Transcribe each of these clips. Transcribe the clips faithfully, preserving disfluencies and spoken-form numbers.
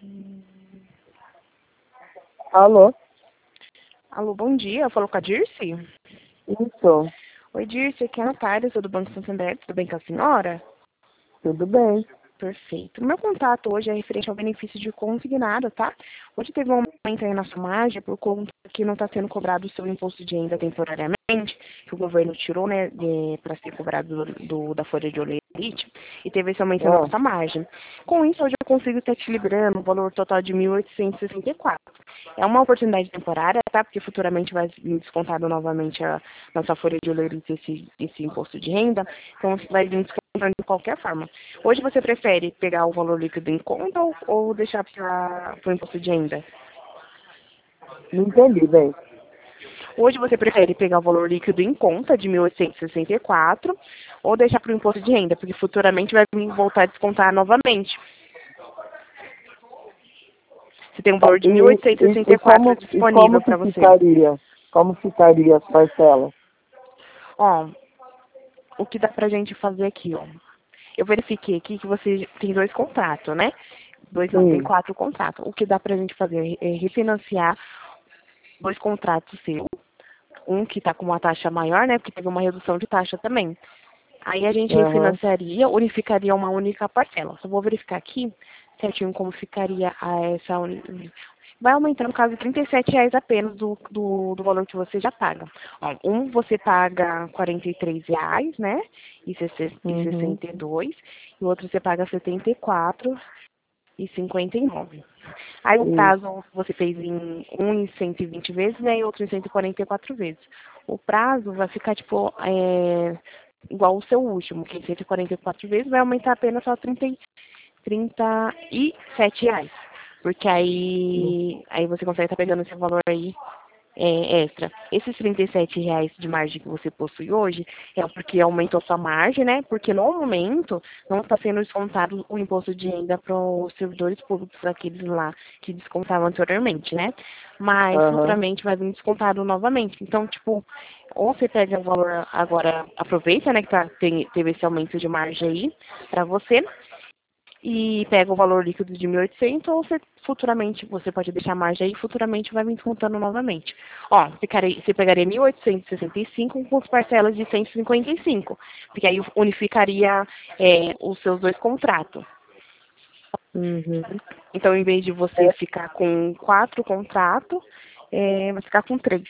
Alô? Alô, bom dia. Falou com a Dirce? Isso. Oi, Dirce. Aqui é a Natália, sou do Banco Santander. Tudo bem com a senhora? Tudo bem. Perfeito. Meu contato hoje é referente ao benefício de consignado, tá? Hoje teve um aumento aí na sua margem por conta que não está sendo cobrado o seu imposto de renda temporariamente, que o governo tirou, né, para ser cobrado do, do- da folha de olerite, e teve esse aumento na Ah, nossa margem. Com isso, hoje eu consigo estar te liberando um valor total de mil oitocentos e sessenta e quatro. É uma oportunidade temporária, tá? Porque futuramente vai vir descontado novamente a nossa folha de olerite, esse, esse imposto de renda, então vai vir descontando de qualquer forma. Hoje você prefere pegar o valor líquido em conta ou, ou deixar para o imposto de renda? não entendi bem. Hoje você prefere pegar o valor líquido em conta de mil oitocentos e sessenta e quatro ou deixar para o imposto de renda, porque futuramente vai vir voltar a descontar novamente. Você tem um valor de mil E, oitocentos e e, sessenta e, e quatro como, e disponível como que para você. ficaria? Como ficaria as parcelas? Ó, o que dá pra gente fazer aqui, ó. Eu verifiquei aqui que você tem dois contratos, né? Dois não, tem Sim. quatro contratos. O que dá pra gente fazer é refinanciar dois contratos seus. Um que está com uma taxa maior, né? Porque teve uma redução de taxa também. Aí a gente Aham. refinanciaria, unificaria uma única parcela. Só vou verificar aqui certinho como ficaria a essa uni... Vai aumentar, no caso, trinta e sete reais apenas do, do, do valor que você já paga. Ó, um você paga quarenta e três reais, né? E Uhum. sessenta e dois. E o outro você paga setenta e quatro e cinquenta e nove. Aí o Isso. prazo você fez em um em cento e vinte vezes, né? E outro em cento e quarenta e quatro vezes. O prazo vai ficar, tipo, é, igual o seu último, que em cento e quarenta e quatro vezes vai aumentar apenas só trinta, e- trinta e sete reais. Porque aí, aí você consegue estar pegando esse valor aí é, extra. Esses trinta e sete reais de margem que você possui hoje é porque aumentou sua margem, né? Porque no momento não está sendo descontado o imposto de renda para os servidores públicos, aqueles lá que descontavam anteriormente, né? Mas Aham. futuramente vai vir descontado novamente. Então, tipo, ou você pega o valor agora, aproveita, né, que tá, tem, teve esse aumento de margem aí para você, e pega o valor líquido de mil e oitocentos, ou você, futuramente você pode deixar a margem aí e futuramente vai vir descontando novamente. Ó, ficaria, você pegaria mil oitocentos e sessenta e cinco com as parcelas de cento e cinquenta e cinco, porque aí unificaria é, os seus dois contratos. Uhum. Então, em vez de você É. ficar com quatro contratos, é, vai ficar com três.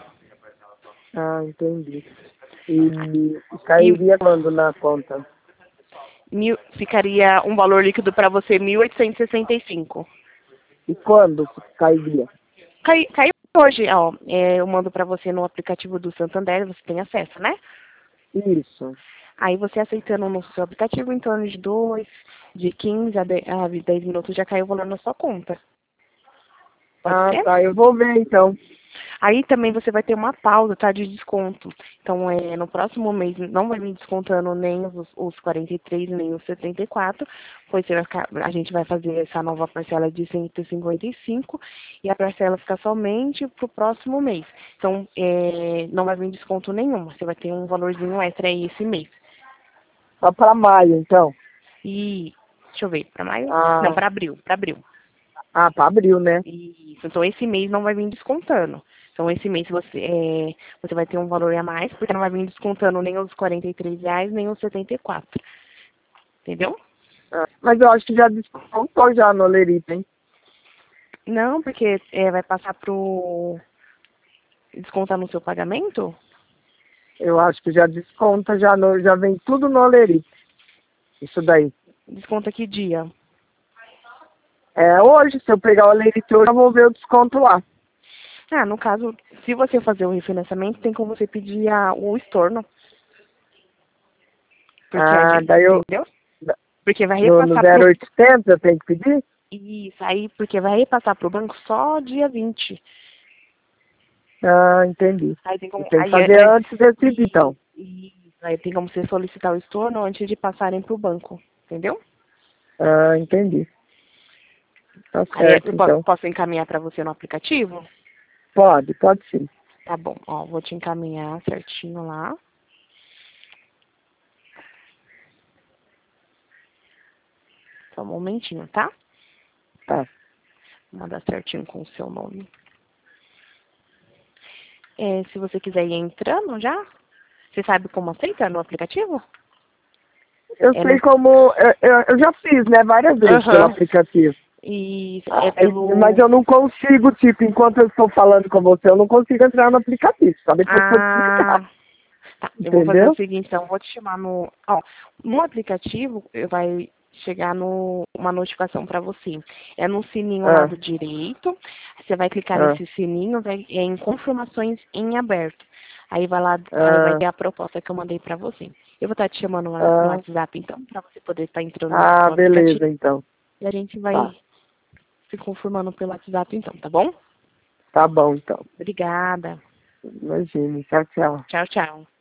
Ah, entendi. E, e E cairia quando na conta? mil, ficaria um valor líquido para você mil oitocentos e sessenta e cinco. E quando cairia? Cai, caiu hoje, ó. É, eu mando para você no aplicativo do Santander, você tem acesso, né? Isso. Aí você aceitando no seu aplicativo, em torno de dois, de quinze a dez minutos já caiu o valor na sua conta. Pode Ah, ser? tá. Eu vou ver então. Aí também você vai ter uma pausa, tá, de desconto. Então, é, no próximo mês não vai vir descontando nem os, os quarenta e três, nem os setenta e quatro, pois você vai ficar- a gente vai fazer essa nova parcela de cento e cinquenta e cinco e a parcela fica somente para o próximo mês. Então, é, não vai vir desconto nenhum. Você vai ter um valorzinho extra aí esse mês. Só para maio, então. E, deixa eu ver, para maio? Não, Ah, para abril, para abril. ah, para abril, né? Isso. Então, esse mês não vai vir descontando. Então, esse mês você, é, você vai ter um valor a mais, porque não vai vir descontando nem os quarenta e três reais, nem os setenta e quatro. Entendeu? Ah, mas eu acho que já descontou já no Lerita, hein? Não, porque é, vai passar pro... descontar no seu pagamento? Eu acho que já desconta, já, no, já vem tudo no Lerita. Isso daí. Desconta que dia? É hoje, se eu pegar o Lerita hoje, eu vou ver o desconto lá. Ah, no caso, se você fazer o refinanciamento, tem como você pedir a, o estorno. Porque a Ah, gente, daí eu, entendeu? Porque vai no, no repassar pro... zero oitocentos eu tenho que pedir? Isso, aí, porque vai repassar pro banco só dia vinte. Ah, entendi. Aí tem Eu como... tenho que Aí, fazer é, antes desse dia, E, então. e aí tem como você solicitar o estorno antes de passarem para o banco, entendeu? Ah, entendi. Tá Aí certo, eu posso, então. posso encaminhar para você no aplicativo? Pode, pode sim. Tá bom, ó, vou te encaminhar certinho lá. Só um momentinho, tá? Tá. Vou mandar certinho com o seu nome. É, se você quiser ir entrando já, você sabe como aceita no aplicativo? Eu É sei no... como. Eu, eu, eu já fiz, né, várias vezes pelo Uhum. aplicativo. E é Ah, pelo... mas eu não consigo, tipo, enquanto eu estou falando com você, eu não consigo entrar no aplicativo. Só depois que eu desligar. Ah, tá. Eu vou fazer o Entendeu? seguinte, então, eu vou te chamar no... Ó, no aplicativo, eu vai chegar no, uma notificação para você. É no sininho ao Ah, lado direito. Você vai clicar ah, nesse sininho, vai, é em confirmações em aberto. Aí vai lá, aí vai ah, ter a proposta que eu mandei para você. Eu vou estar te chamando no no ah, WhatsApp, então, para você poder estar entrando no, ah, no aplicativo. beleza, então. E a gente Tá. vai se confirmando pelo WhatsApp, então, tá bom? Tá bom, então. Obrigada. Imagine. Tchau, tchau. Tchau, tchau.